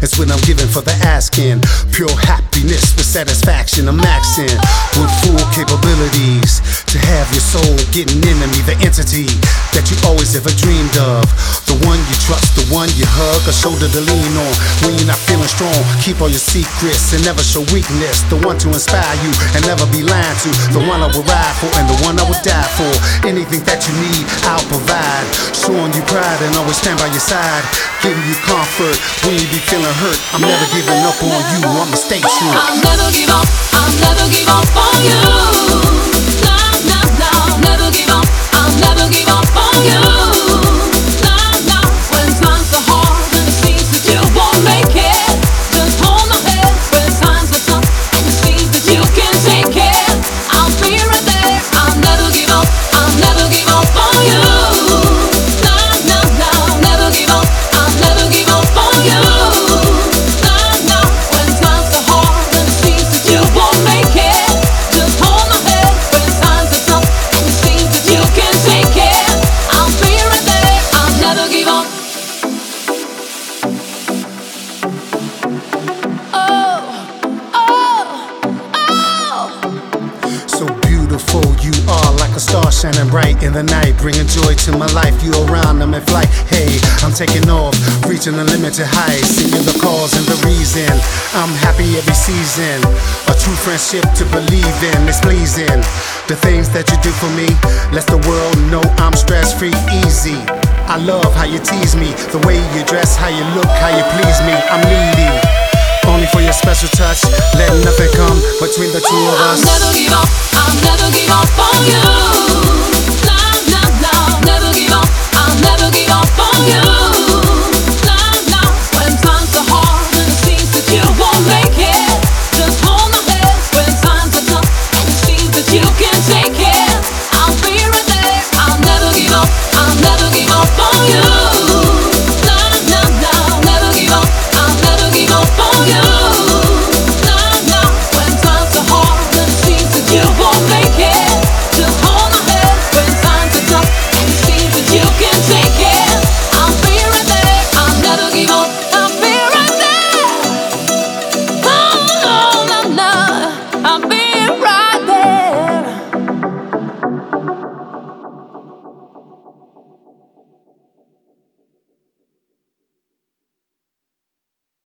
It's what I'm giving for the asking. Pure happiness with satisfaction. I'm maxing with full capabilities to have your soul getting into me, the entity that you always ever dreamed of. The one you trust, the one you hug, a shoulder to lean on when you're not feeling strong. Keep all your secrets and never show weakness. The one to inspire you and never be lied to. The one I would ride for and the one I would die for. Anything that you need, I'll provide. Showing you pride and always stand by your side. Giving you comfort when you be feeling hurt. I'm never giving up on you, I'ma stay true. I'll never give up, I'll never give up on you. No, no, no, never give up, I'll never give up on you. No, no, when times are hard and it seems that you won't make it, just hold my head when times are tough and it seems that you can take it. I'll be right there, I'll never give up, I'll never give up on you. No, no, no, never give up, I'll never give up on you. No, no, when times are hard and it seems that you won't make it, just hold my head when times are tough and it seems that you can take it. I'll be right there, I'll never give up. So beautiful you are, like a star shining bright in the night, bringing joy to my life. You around, I'm in flight. Hey, I'm taking off, reaching unlimited heights. Singing the cause and the reason I'm happy every season. A true friendship to believe in, it's pleasing. The things that you do for me, let the world know I'm stress-free, easy. I love how you tease me, the way you dress, how you look, how you please me. I'm needy, only for your special touch. Let nothing come between the two of I'll us. never give up, I'll never give up on you. No, no, no, never give up, I'll never give up on you.